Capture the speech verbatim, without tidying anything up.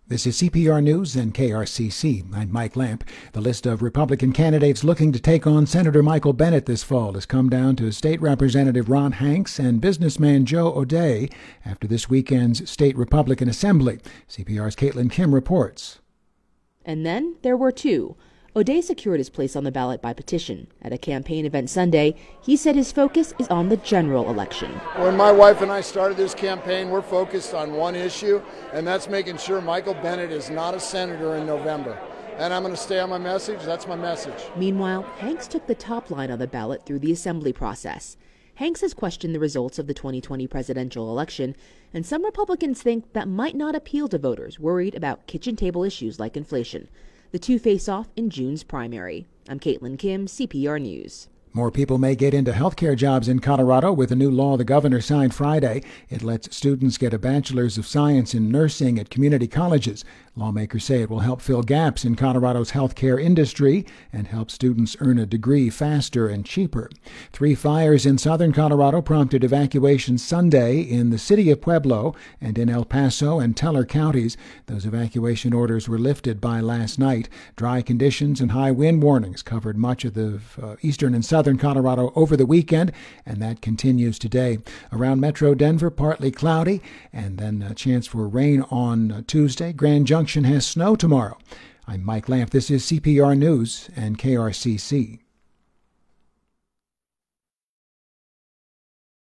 This is C P R News and K R C C. I'm Mike Lamp. The list of Republican candidates looking to take on Senator Michael Bennet this fall has come down to State Representative Ron Hanks and businessman Joe O'Dea after this weekend's State Republican Assembly. C P R's Caitlin Kim reports. And then there were two. O'Dea secured his place on the ballot by petition. At a campaign event Sunday, he said his focus is on the general election. When my wife and I started this campaign, we're focused on one issue, and that's making sure Michael Bennet is not a senator in November. And I'm going to stay on my message. That's my message. Meanwhile, Hanks took the top line on the ballot through the assembly process. Hanks has questioned the results of the twenty twenty presidential election, and some Republicans think that might not appeal to voters worried about kitchen table issues like inflation. The two face off in June's primary. I'm Caitlin Kim, C P R News. More people may get into healthcare jobs in Colorado with a new law the governor signed Friday. It lets students get a bachelor's of science in nursing at community colleges. Lawmakers say it will help fill gaps in Colorado's healthcare industry and help students earn a degree faster and cheaper. Three fires in southern Colorado prompted evacuations Sunday in the city of Pueblo and in El Paso and Teller counties. Those evacuation orders were lifted by last night. Dry conditions and high wind warnings covered much of the uh, eastern and southern Colorado over the weekend, and that continues today. Around Metro Denver, partly cloudy, and then a chance for rain on uh, Tuesday. Grand Junction has snow tomorrow. I'm Mike Lamp. This is C P R News and K R C C.